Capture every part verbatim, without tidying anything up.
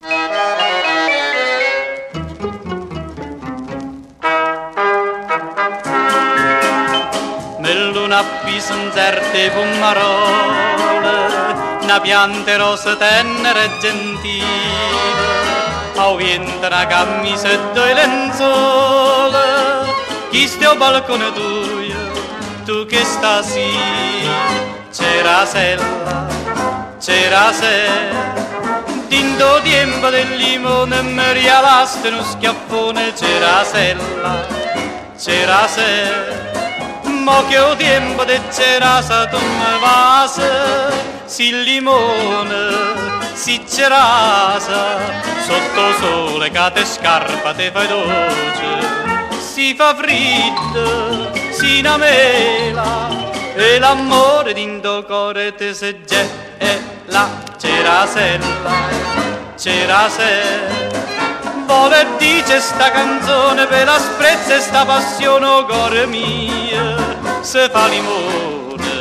Una pison certe pomarole, una pianta rosa tenera e gentile, a vento una camisetta e lenzuola, chi sta al balcone tuo, tu che sta sì, c'era sella, c'era sella, dinto tempo del limone mi rialaste uno schiaffone, c'era sella, c'era sella. Mo che ho tempo de cerasa tu me vasa, si limone, si cerasa, sotto sole che te scarpa te fai dolce, si fa freddo, si innamela, e l'amore d'indo cuore te se gela, cerasella, cerasella. Vuole dice sta canzone per la sprezza e sta passione, o cuore mia, se fa limone.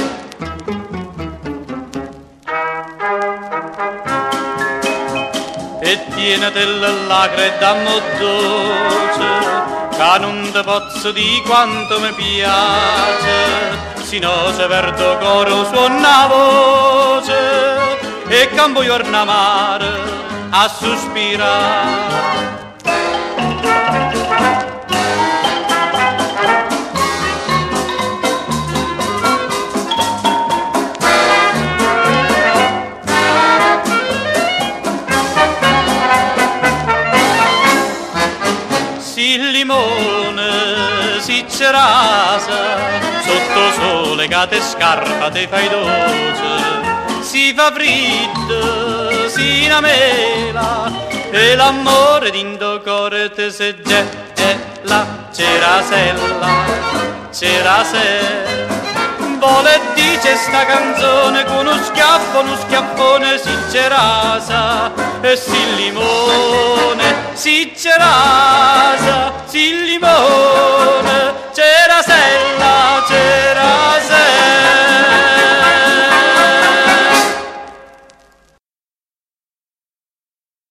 E tienete le lacrime d'ammo dolce, che non te posso di quanto mi piace, si no se verdo coro suona voce, e campo giorno mare a sospirare. Si limone, si cerasa, sotto sole che te scarpa te fai dolce, si fa freddo, si innamela, e l'amore d'indo cuore te se gela, cerasella, cerasella. Vuole dice sta canzone con uno schiaffo, uno schiaffone si cerasa, e si limone, si cerasa, si limone,